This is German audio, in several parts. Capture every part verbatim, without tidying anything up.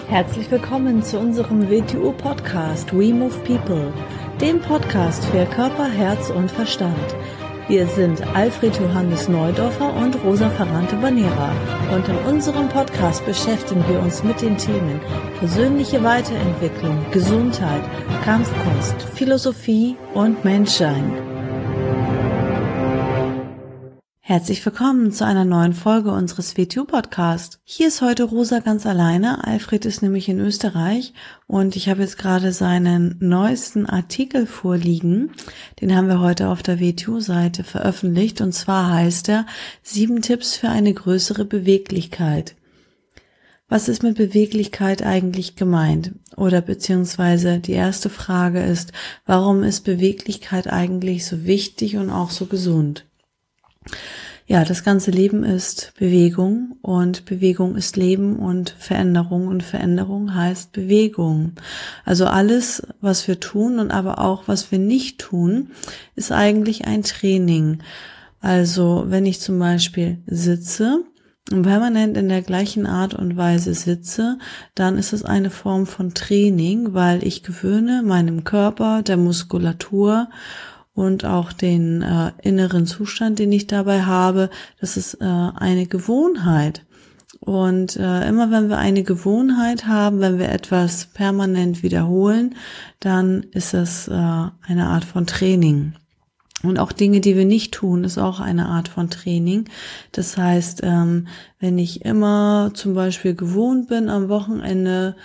Herzlich willkommen zu unserem W T U-Podcast We Move People, dem Podcast für Körper, Herz und Verstand. Wir sind Alfred Johannes Neudorfer und Rosa Ferrante-Banera und in unserem Podcast beschäftigen wir uns mit den Themen persönliche Weiterentwicklung, Gesundheit, Kampfkunst, Philosophie und Menschsein. Herzlich willkommen zu einer neuen Folge unseres W T U-Podcasts. Hier ist heute Rosa ganz alleine. Alfred ist nämlich in Österreich und ich habe jetzt gerade seinen neuesten Artikel vorliegen. Den haben wir heute auf der W T U-Seite veröffentlicht und zwar heißt er Sieben Tipps für eine größere Beweglichkeit. Was ist mit Beweglichkeit eigentlich gemeint? Oder beziehungsweise die erste Frage ist, warum ist Beweglichkeit eigentlich so wichtig und auch so gesund? Ja, das ganze Leben ist Bewegung und Bewegung ist Leben und Veränderung und Veränderung heißt Bewegung. Also alles, was wir tun und aber auch, was wir nicht tun, ist eigentlich ein Training. Also wenn ich zum Beispiel sitze und permanent in der gleichen Art und Weise sitze, dann ist es eine Form von Training, weil ich gewöhne meinem Körper, der Muskulatur und auch den äh, inneren Zustand, den ich dabei habe, das ist äh, eine Gewohnheit. Und äh, immer wenn wir eine Gewohnheit haben, wenn wir etwas permanent wiederholen, dann ist das äh, eine Art von Training. Und auch Dinge, die wir nicht tun, ist auch eine Art von Training. Das heißt, ähm, wenn ich immer zum Beispiel gewohnt bin, am Wochenende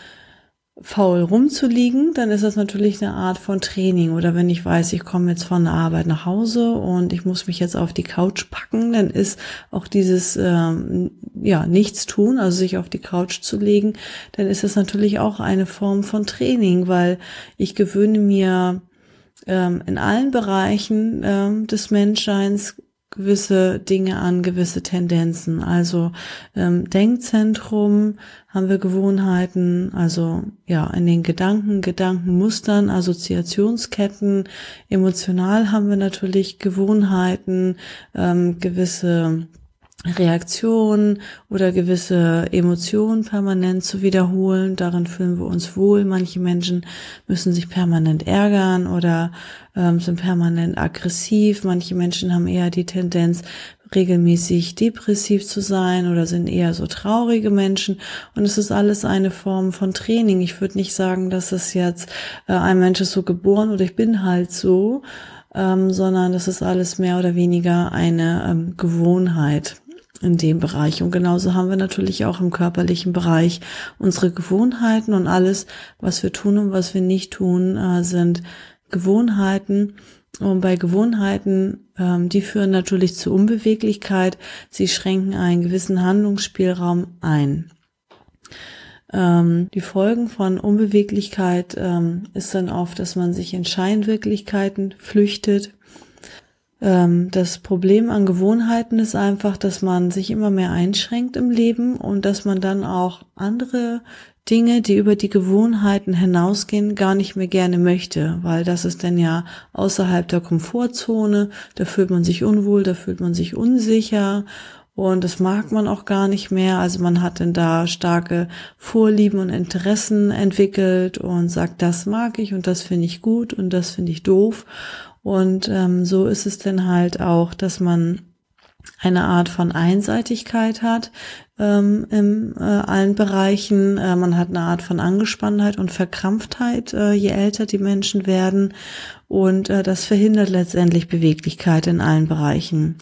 faul rumzuliegen, dann ist das natürlich eine Art von Training. Oder wenn ich weiß, ich komme jetzt von der Arbeit nach Hause und ich muss mich jetzt auf die Couch packen, dann ist auch dieses ähm, ja nichts tun, also sich auf die Couch zu legen, dann ist das natürlich auch eine Form von Training, weil ich gewöhne mir ähm, in allen Bereichen ähm, des Menschseins gewisse Dinge an, gewisse Tendenzen. Also ähm, Denkzentrum haben wir Gewohnheiten, also ja in den Gedanken, Gedankenmustern, Assoziationsketten. Emotional haben wir natürlich Gewohnheiten, ähm, gewisse Reaktionen oder gewisse Emotionen permanent zu wiederholen. Darin fühlen wir uns wohl. Manche Menschen müssen sich permanent ärgern oder ähm, sind permanent aggressiv. Manche Menschen haben eher die Tendenz, regelmäßig depressiv zu sein oder sind eher so traurige Menschen. Und es ist alles eine Form von Training. Ich würde nicht sagen, dass es jetzt äh, ein Mensch ist so geboren oder ich bin halt so, ähm, sondern das ist alles mehr oder weniger eine ähm, Gewohnheit in dem Bereich. Und genauso haben wir natürlich auch im körperlichen Bereich unsere Gewohnheiten und alles, was wir tun und was wir nicht tun, äh, sind Gewohnheiten. Und bei Gewohnheiten, ähm, die führen natürlich zu Unbeweglichkeit. Sie schränken einen gewissen Handlungsspielraum ein. Ähm, die Folgen von Unbeweglichkeit ähm, ist dann oft, dass man sich in Scheinwirklichkeiten flüchtet. Das Problem an Gewohnheiten ist einfach, dass man sich immer mehr einschränkt im Leben und dass man dann auch andere Dinge, die über die Gewohnheiten hinausgehen, gar nicht mehr gerne möchte, weil das ist dann ja außerhalb der Komfortzone, da fühlt man sich unwohl, da fühlt man sich unsicher und das mag man auch gar nicht mehr. Also man hat dann da starke Vorlieben und Interessen entwickelt und sagt, das mag ich und das finde ich gut und das finde ich doof. Und ähm, so ist es dann halt auch, dass man eine Art von Einseitigkeit hat ähm, in äh, allen Bereichen. Äh, man hat eine Art von Angespanntheit und Verkrampftheit, äh, je älter die Menschen werden. Und äh, das verhindert letztendlich Beweglichkeit in allen Bereichen.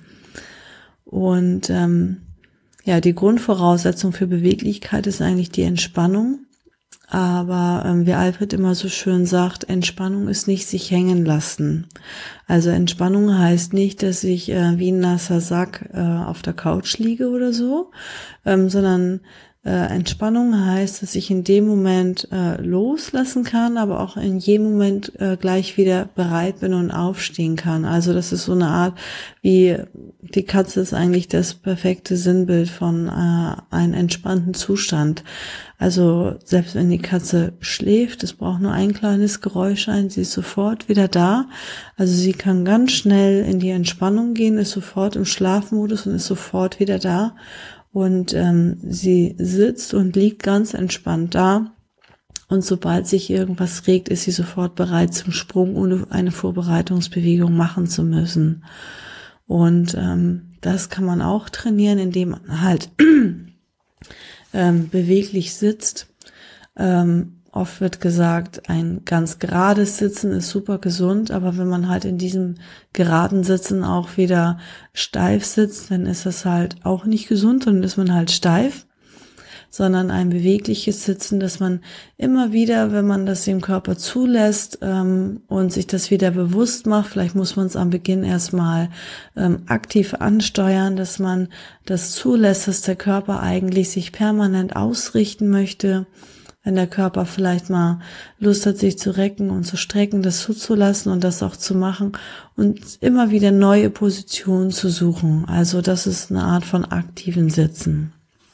Und ähm, ja, die Grundvoraussetzung für Beweglichkeit ist eigentlich die Entspannung. Aber ähm, wie Alfred immer so schön sagt, Entspannung ist nicht sich hängen lassen. Also Entspannung heißt nicht, dass ich äh, wie ein nasser Sack äh, auf der Couch liege oder so, ähm, sondern äh, Entspannung heißt, dass ich in dem Moment äh, loslassen kann, aber auch in jedem Moment äh, gleich wieder bereit bin und aufstehen kann. Also das ist so eine Art, wie die Katze ist eigentlich das perfekte Sinnbild von äh, einem entspannten Zustand. Also selbst wenn die Katze schläft, es braucht nur ein kleines Geräusch sein, sie ist sofort wieder da. Also sie kann ganz schnell in die Entspannung gehen, ist sofort im Schlafmodus und ist sofort wieder da. und ähm, sie sitzt und liegt ganz entspannt da. Und sobald sich irgendwas regt, ist sie sofort bereit zum Sprung, ohne eine Vorbereitungsbewegung machen zu müssen. Und ähm, das kann man auch trainieren, indem man halt ähm, beweglich sitzt. Ähm, oft wird gesagt, ein ganz gerades Sitzen ist super gesund, aber wenn man halt in diesem geraden Sitzen auch wieder steif sitzt, dann ist das halt auch nicht gesund, dann ist man halt steif. Sondern ein bewegliches Sitzen, dass man immer wieder, wenn man das dem Körper zulässt ähm, und sich das wieder bewusst macht, vielleicht muss man es am Beginn erstmal ähm, aktiv ansteuern, dass man das zulässt, dass der Körper eigentlich sich permanent ausrichten möchte. Wenn der Körper vielleicht mal Lust hat, sich zu recken und zu strecken, das zuzulassen und das auch zu machen und immer wieder neue Positionen zu suchen. Also das ist eine Art von aktiven Sitzen.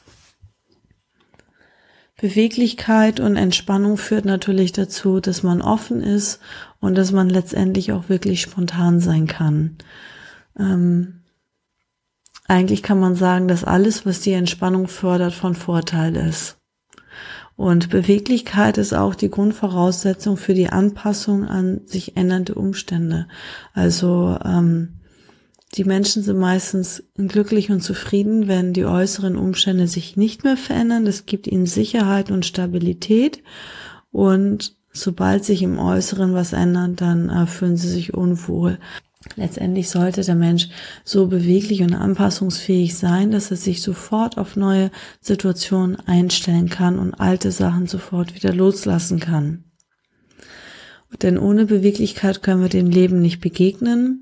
Beweglichkeit und Entspannung führt natürlich dazu, dass man offen ist und dass man letztendlich auch wirklich spontan sein kann. Ähm, eigentlich kann man sagen, dass alles, was die Entspannung fördert, von Vorteil ist. Und Beweglichkeit ist auch die Grundvoraussetzung für die Anpassung an sich ändernde Umstände. Also ähm, die Menschen sind meistens glücklich und zufrieden, wenn die äußeren Umstände sich nicht mehr verändern. Das gibt ihnen Sicherheit und Stabilität. Und sobald sich im Äußeren was ändert, dann äh, fühlen sie sich unwohl. Letztendlich sollte der Mensch so beweglich und anpassungsfähig sein, dass er sich sofort auf neue Situationen einstellen kann und alte Sachen sofort wieder loslassen kann. Denn ohne Beweglichkeit können wir dem Leben nicht begegnen.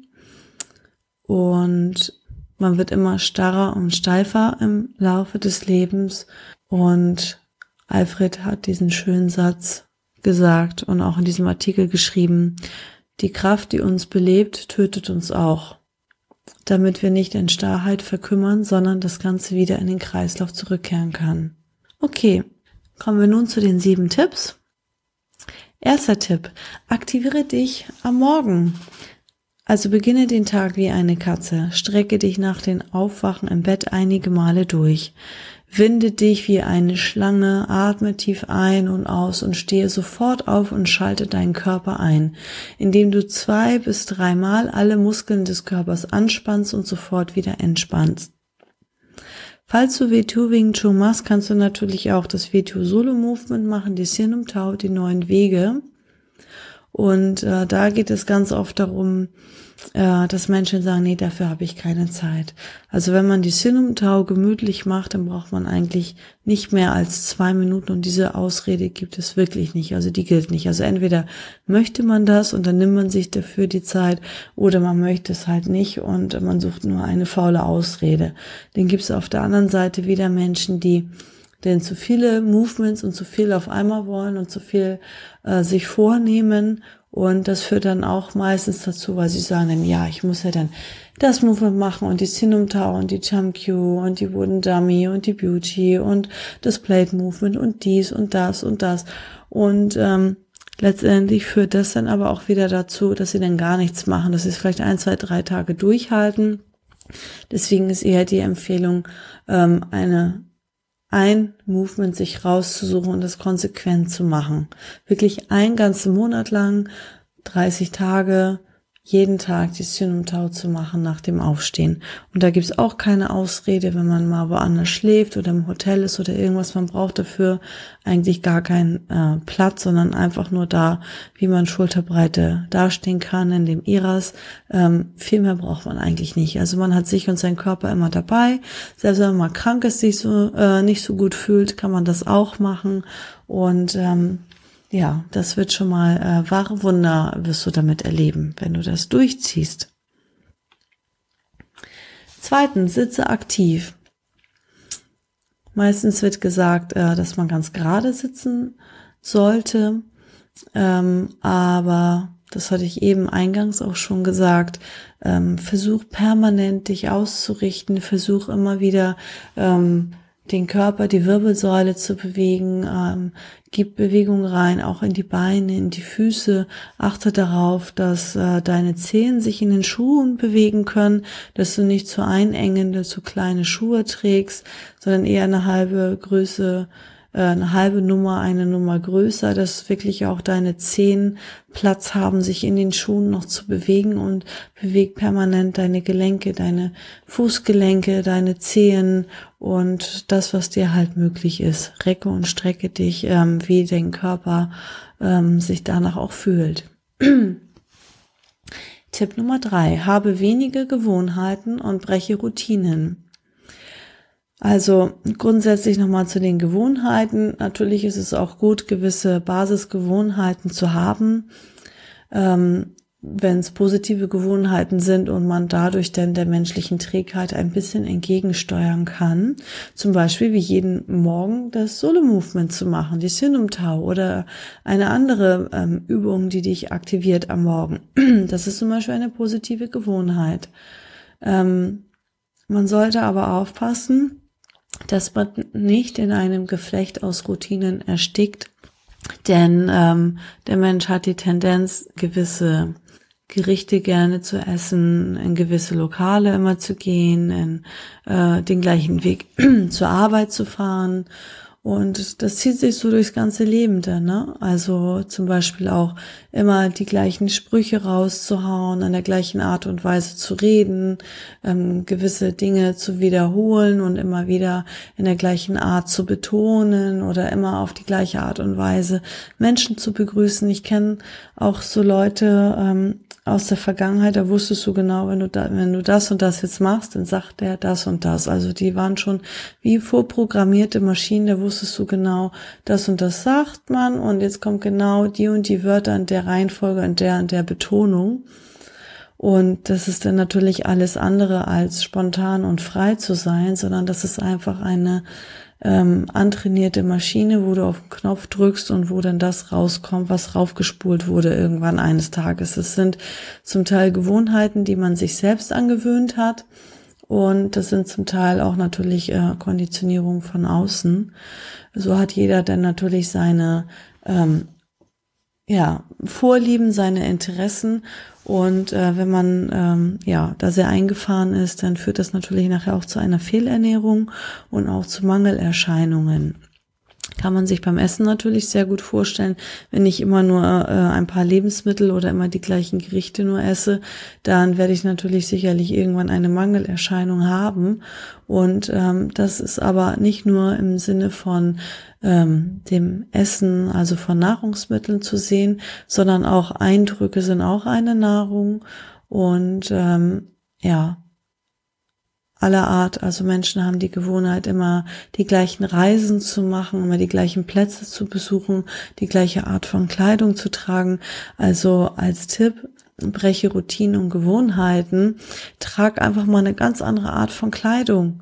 Und man wird immer starrer und steifer im Laufe des Lebens. Und Alfred hat diesen schönen Satz gesagt und auch in diesem Artikel geschrieben: Die Kraft, die uns belebt, tötet uns auch, damit wir nicht in Starrheit verkümmern, sondern das Ganze wieder in den Kreislauf zurückkehren kann. Okay, kommen wir nun zu den sieben Tipps. Erster Tipp: Aktiviere dich am Morgen. Also beginne den Tag wie eine Katze, strecke dich nach dem Aufwachen im Bett einige Male durch, winde dich wie eine Schlange, atme tief ein und aus und stehe sofort auf und schalte deinen Körper ein, indem du zwei bis dreimal alle Muskeln des Körpers anspannst und sofort wieder entspannst. Falls du W zwei Wing Chun machst, kannst du natürlich auch das W zwei Solo Movement machen, die Sin um Tao, die neuen Wege. Und äh, da geht es ganz oft darum, äh, dass Menschen sagen, nee, dafür habe ich keine Zeit. Also wenn man die Sin um Tao gemütlich macht, dann braucht man eigentlich nicht mehr als zwei Minuten und diese Ausrede gibt es wirklich nicht. Also die gilt nicht. Also entweder möchte man das und dann nimmt man sich dafür die Zeit oder man möchte es halt nicht und man sucht nur eine faule Ausrede. Dann gibt es auf der anderen Seite wieder Menschen, die denn zu viele Movements und zu viel auf einmal wollen und zu viel äh, sich vornehmen und das führt dann auch meistens dazu, weil sie sagen dann, ja, ich muss ja dann das Movement machen und die Sin um Tao und die Jump Cue und die Wooden Dummy und die Beauty und das Plate Movement und dies und das und das und ähm, letztendlich führt das dann aber auch wieder dazu, dass sie dann gar nichts machen, dass sie es vielleicht ein, zwei, drei Tage durchhalten. Deswegen ist eher die Empfehlung, ähm, eine ein Movement sich rauszusuchen und das konsequent zu machen. Wirklich einen ganzen Monat lang, dreißig Tage, jeden Tag die Sin um Tao zu machen nach dem Aufstehen. Und da gibt's auch keine Ausrede, wenn man mal woanders schläft oder im Hotel ist oder irgendwas. Man braucht dafür eigentlich gar keinen äh, Platz, sondern einfach nur da, wie man Schulterbreite dastehen kann in dem Iras. Ähm, viel mehr braucht man eigentlich nicht. Also man hat sich und seinen Körper immer dabei. Selbst wenn man mal krank ist, sich so äh, nicht so gut fühlt, kann man das auch machen. Und ähm, ja, das wird schon mal äh, wahre Wunder wirst du damit erleben, wenn du das durchziehst. Zweitens, sitze aktiv. Meistens wird gesagt, äh, dass man ganz gerade sitzen sollte, ähm, aber das hatte ich eben eingangs auch schon gesagt, ähm, versuch permanent dich auszurichten, versuch immer wieder ähm, den Körper, die Wirbelsäule zu bewegen. Ähm, gib Bewegung rein, auch in die Beine, in die Füße. Achte darauf, dass äh, deine Zehen sich in den Schuhen bewegen können, dass du nicht zu einengende, zu kleine Schuhe trägst, sondern eher eine halbe Größe, äh, eine halbe Nummer, eine Nummer größer, dass wirklich auch deine Zehen Platz haben, sich in den Schuhen noch zu bewegen, und beweg permanent deine Gelenke, deine Fußgelenke, deine Zehen und das, was dir halt möglich ist. Recke und strecke dich, ähm, wie dein Körper ähm, sich danach auch fühlt. Tipp Nummer drei: Habe wenige Gewohnheiten und breche Routinen. Also grundsätzlich nochmal zu den Gewohnheiten. Natürlich ist es auch gut, gewisse Basisgewohnheiten zu haben, ähm, wenn es positive Gewohnheiten sind und man dadurch dann der menschlichen Trägheit ein bisschen entgegensteuern kann. Zum Beispiel wie jeden Morgen das Solo-Movement zu machen, die Sinum-Tau oder eine andere ähm, Übung, die dich aktiviert am Morgen. Das ist zum Beispiel eine positive Gewohnheit. Ähm, man sollte aber aufpassen, dass man nicht in einem Geflecht aus Routinen erstickt, denn ähm, der Mensch hat die Tendenz, gewisse Gerichte gerne zu essen, in gewisse Lokale immer zu gehen, in äh, den gleichen Weg zur Arbeit zu fahren. Und das zieht sich so durchs ganze Leben dann, ne? Also zum Beispiel auch immer die gleichen Sprüche rauszuhauen, in der gleichen Art und Weise zu reden, ähm, gewisse Dinge zu wiederholen und immer wieder in der gleichen Art zu betonen oder immer auf die gleiche Art und Weise Menschen zu begrüßen. Ich kenne auch so Leute ähm, aus der Vergangenheit, da wusstest du genau, wenn du da, wenn du das und das jetzt machst, dann sagt der das und das. Also die waren schon wie vorprogrammierte Maschinen, da wusstest du genau, das und das sagt man und jetzt kommt genau die und die Wörter in der Reihenfolge, in der und der Betonung. Und das ist dann natürlich alles andere als spontan und frei zu sein, sondern das ist einfach eine ähm, antrainierte Maschine, wo du auf den Knopf drückst und wo dann das rauskommt, was raufgespult wurde irgendwann eines Tages. Es sind zum Teil Gewohnheiten, die man sich selbst angewöhnt hat, und das sind zum Teil auch natürlich äh, Konditionierung von außen. So hat jeder dann natürlich seine ähm, ja, Vorlieben, seine Interessen. Und äh, wenn man ähm, ja da sehr eingefahren ist, dann führt das natürlich nachher auch zu einer Fehlernährung und auch zu Mangelerscheinungen. Kann man sich beim Essen natürlich sehr gut vorstellen. Wenn ich immer nur äh, ein paar Lebensmittel oder immer die gleichen Gerichte nur esse, dann werde ich natürlich sicherlich irgendwann eine Mangelerscheinung haben. Und ähm, das ist aber nicht nur im Sinne von ähm, dem Essen, also von Nahrungsmitteln zu sehen, sondern auch Eindrücke sind auch eine Nahrung. Und ähm, ja, aller Art, also Menschen haben die Gewohnheit, immer die gleichen Reisen zu machen, immer die gleichen Plätze zu besuchen, die gleiche Art von Kleidung zu tragen. Also als Tipp: Breche Routinen und Gewohnheiten, trag einfach mal eine ganz andere Art von Kleidung.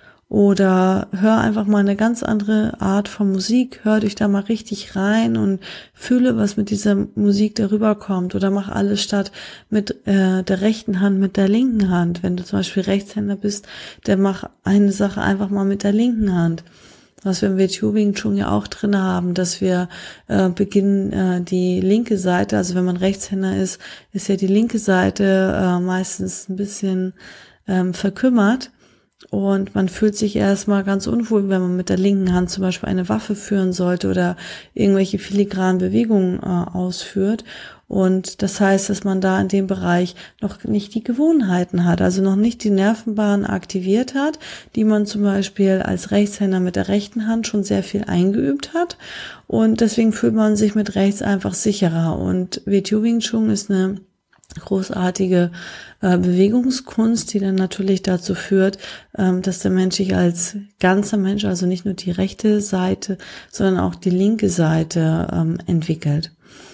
Oder hör einfach mal eine ganz andere Art von Musik, hör dich da mal richtig rein und fühle, was mit dieser Musik darüber kommt. Oder mach alles statt mit äh, der rechten Hand mit der linken Hand. Wenn du zum Beispiel Rechtshänder bist, dann mach eine Sache einfach mal mit der linken Hand. Was wir im W T O Wing Chun ja auch drin haben, dass wir äh, beginnen, äh, die linke Seite, also wenn man Rechtshänder ist, ist ja die linke Seite äh, meistens ein bisschen ähm, verkümmert. Und man fühlt sich erstmal ganz unwohl, wenn man mit der linken Hand zum Beispiel eine Waffe führen sollte oder irgendwelche filigranen Bewegungen äh, ausführt. Und das heißt, dass man da in dem Bereich noch nicht die Gewohnheiten hat, also noch nicht die Nervenbahnen aktiviert hat, die man zum Beispiel als Rechtshänder mit der rechten Hand schon sehr viel eingeübt hat. Und deswegen fühlt man sich mit rechts einfach sicherer. Und W T O Wing Chun ist eine großartige äh, Bewegungskunst, die dann natürlich dazu führt, ähm, dass der Mensch sich als ganzer Mensch, also nicht nur die rechte Seite, sondern auch die linke Seite ähm, entwickelt.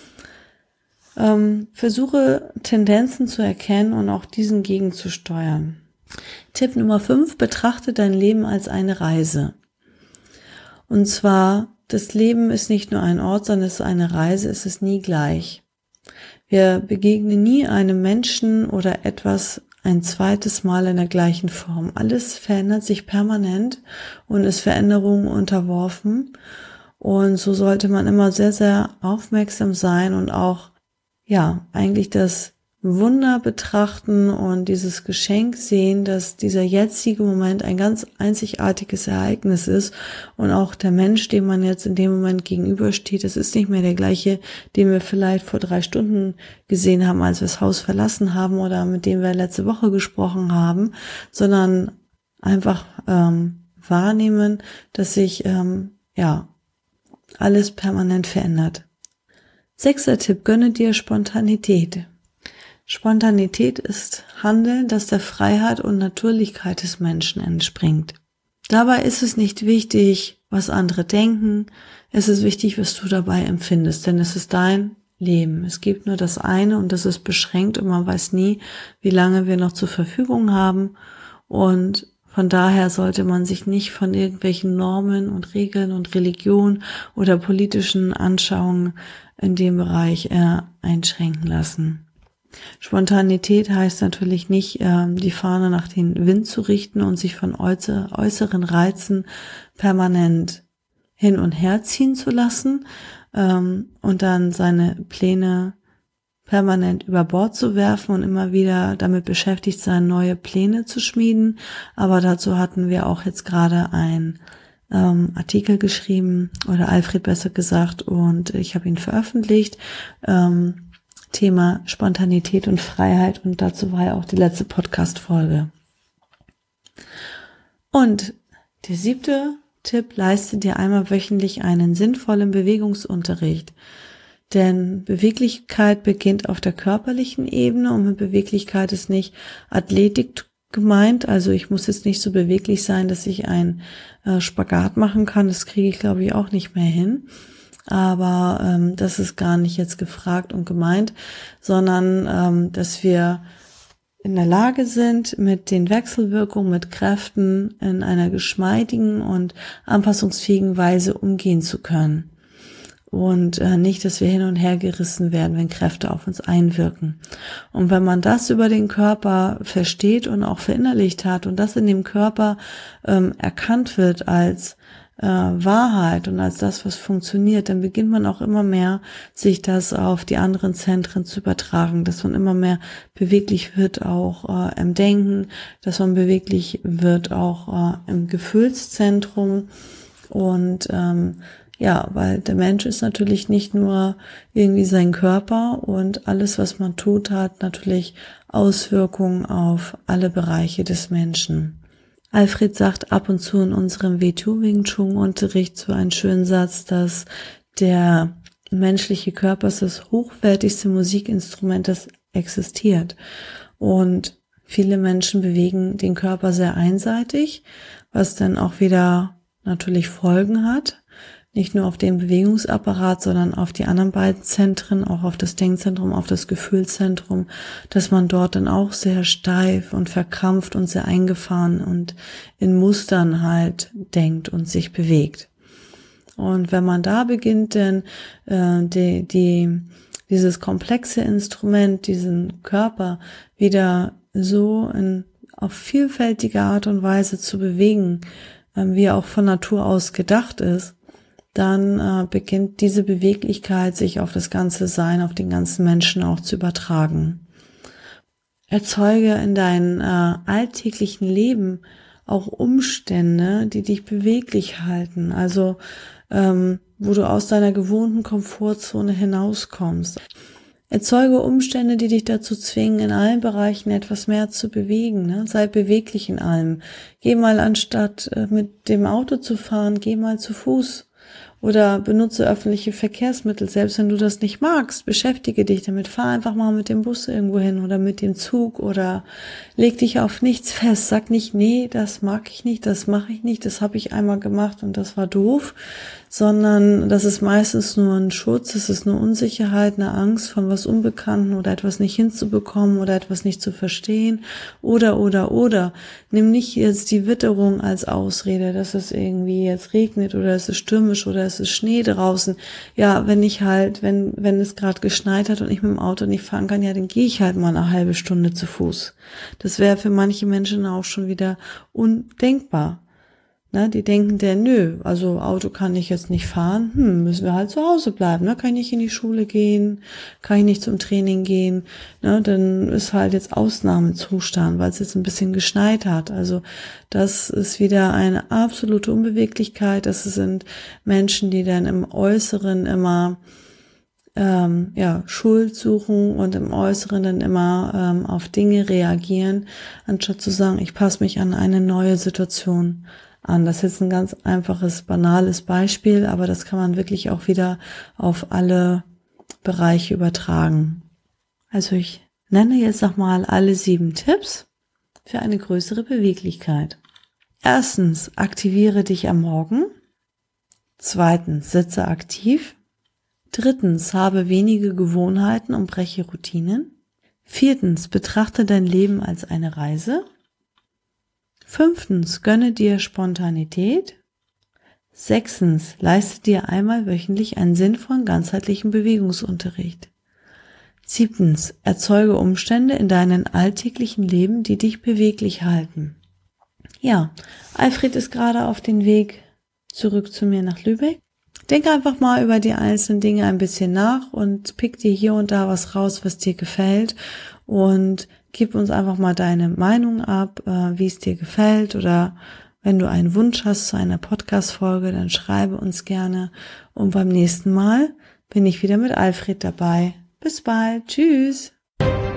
Ähm, versuche Tendenzen zu erkennen und auch diesen gegenzusteuern. Tipp Nummer fünf: Betrachte dein Leben als eine Reise. Und zwar, das Leben ist nicht nur ein Ort, sondern es ist eine Reise, es ist nie gleich. Wir begegnen nie einem Menschen oder etwas ein zweites Mal in der gleichen Form. Alles verändert sich permanent und ist Veränderungen unterworfen. Und so sollte man immer sehr, sehr aufmerksam sein und auch, ja, eigentlich das Wunder betrachten und dieses Geschenk sehen, dass dieser jetzige Moment ein ganz einzigartiges Ereignis ist und auch der Mensch, dem man jetzt in dem Moment gegenübersteht, das ist nicht mehr der gleiche, den wir vielleicht vor drei Stunden gesehen haben, als wir das Haus verlassen haben oder mit dem wir letzte Woche gesprochen haben, sondern einfach ähm, wahrnehmen, dass sich ähm, ja alles permanent verändert. Sechster Tipp, gönne dir Spontanität. Spontanität ist Handeln, das der Freiheit und Natürlichkeit des Menschen entspringt. Dabei ist es nicht wichtig, was andere denken, es ist wichtig, was du dabei empfindest, denn es ist dein Leben. Es gibt nur das eine und das ist beschränkt und man weiß nie, wie lange wir noch zur Verfügung haben und von daher sollte man sich nicht von irgendwelchen Normen und Regeln und Religion oder politischen Anschauungen in dem Bereich äh, einschränken lassen. Spontanität heißt natürlich nicht, ähm, die Fahne nach dem Wind zu richten und sich von äußer, äußeren Reizen permanent hin und her ziehen zu lassen ähm, und dann seine Pläne permanent über Bord zu werfen und immer wieder damit beschäftigt sein, neue Pläne zu schmieden. Aber dazu hatten wir auch jetzt gerade ein ähm, Artikel geschrieben oder Alfred besser gesagt und ich habe ihn veröffentlicht. Ähm, Thema Spontanität und Freiheit und dazu war ja auch die letzte Podcast-Folge. Und der siebte Tipp, leiste dir einmal wöchentlich einen sinnvollen Bewegungsunterricht. Denn Beweglichkeit beginnt auf der körperlichen Ebene und mit Beweglichkeit ist nicht Athletik gemeint. Also ich muss jetzt nicht so beweglich sein, dass ich einen äh, Spagat machen kann. Das kriege ich, glaube ich, auch nicht mehr hin. Aber ähm, das ist gar nicht jetzt gefragt und gemeint, sondern ähm, dass wir in der Lage sind, mit den Wechselwirkungen, mit Kräften in einer geschmeidigen und anpassungsfähigen Weise umgehen zu können. Und äh, nicht, dass wir hin und her gerissen werden, wenn Kräfte auf uns einwirken. Und wenn man das über den Körper versteht und auch verinnerlicht hat und das in dem Körper ähm, erkannt wird als äh, Wahrheit und als das, was funktioniert, dann beginnt man auch immer mehr, sich das auf die anderen Zentren zu übertragen, dass man immer mehr beweglich wird, auch äh, im Denken, dass man beweglich wird, auch äh, im Gefühlszentrum und ähm, ja, weil der Mensch ist natürlich nicht nur irgendwie sein Körper und alles, was man tut, hat natürlich Auswirkungen auf alle Bereiche des Menschen. Alfred sagt ab und zu in unserem W zwei Wing Chun Unterricht so einen schönen Satz, dass der menschliche Körper ist das hochwertigste Musikinstrument, das existiert. Und viele Menschen bewegen den Körper sehr einseitig, was dann auch wieder natürlich Folgen hat. Nicht nur auf den Bewegungsapparat, sondern auf die anderen beiden Zentren, auch auf das Denkzentrum, auf das Gefühlszentrum, dass man dort dann auch sehr steif und verkrampft und sehr eingefahren und in Mustern halt denkt und sich bewegt. Und wenn man da beginnt, denn äh, die, die, dieses komplexe Instrument, diesen Körper wieder so in, auf vielfältige Art und Weise zu bewegen, äh, wie er auch von Natur aus gedacht ist, dann äh, beginnt diese Beweglichkeit sich auf das ganze Sein, auf den ganzen Menschen auch zu übertragen. Erzeuge in deinem äh, alltäglichen Leben auch Umstände, die dich beweglich halten, also ähm, wo du aus deiner gewohnten Komfortzone hinauskommst. Erzeuge Umstände, die dich dazu zwingen, in allen Bereichen etwas mehr zu bewegen. Ne? Sei beweglich in allem. Geh mal anstatt äh, mit dem Auto zu fahren, geh mal zu Fuß. Oder benutze öffentliche Verkehrsmittel, selbst wenn du das nicht magst, beschäftige dich damit, fahr einfach mal mit dem Bus irgendwo hin oder mit dem Zug oder leg dich auf nichts fest, sag nicht, nee, das mag ich nicht, das mache ich nicht, das habe ich einmal gemacht und das war doof, sondern das ist meistens nur ein Schutz, es ist eine Unsicherheit, eine Angst von was Unbekannten oder etwas nicht hinzubekommen oder etwas nicht zu verstehen oder, oder, oder. Nimm nicht jetzt die Witterung als Ausrede, dass es irgendwie jetzt regnet oder es ist stürmisch oder es ist Schnee draußen. Ja, wenn ich halt, wenn, wenn es gerade geschneit hat und ich mit dem Auto nicht fahren kann, ja, dann gehe ich halt mal eine halbe Stunde zu Fuß. Das wäre für manche Menschen auch schon wieder undenkbar. Ne, die denken der, nö, also Auto kann ich jetzt nicht fahren, hm, müssen wir halt zu Hause bleiben, ne, kann ich nicht in die Schule gehen, kann ich nicht zum Training gehen, ne, dann ist halt jetzt Ausnahmezustand, weil es jetzt ein bisschen geschneit hat. Also das ist wieder eine absolute Unbeweglichkeit, das sind Menschen, die dann im Äußeren immer ähm, ja, Schuld suchen und im Äußeren dann immer ähm, auf Dinge reagieren, anstatt zu sagen, ich passe mich an eine neue Situation an. Das ist jetzt ein ganz einfaches, banales Beispiel, aber das kann man wirklich auch wieder auf alle Bereiche übertragen. Also ich nenne jetzt nochmal alle sieben Tipps für eine größere Beweglichkeit. Erstens, aktiviere dich am Morgen. Zweitens, sitze aktiv. Drittens, habe wenige Gewohnheiten und breche Routinen. Viertens, betrachte dein Leben als eine Reise. Fünftens, gönne dir Spontanität. Sechstens, leiste dir einmal wöchentlich einen sinnvollen, ganzheitlichen Bewegungsunterricht. Siebtens, erzeuge Umstände in deinem alltäglichen Leben, die dich beweglich halten. Ja, Alfred ist gerade auf dem Weg zurück zu mir nach Lübeck. Denk einfach mal über die einzelnen Dinge ein bisschen nach und pick dir hier und da was raus, was dir gefällt, und gib uns einfach mal deine Meinung ab, wie es dir gefällt, oder wenn du einen Wunsch hast zu einer Podcast-Folge, dann schreibe uns gerne, und beim nächsten Mal bin ich wieder mit Alfred dabei. Bis bald, tschüss!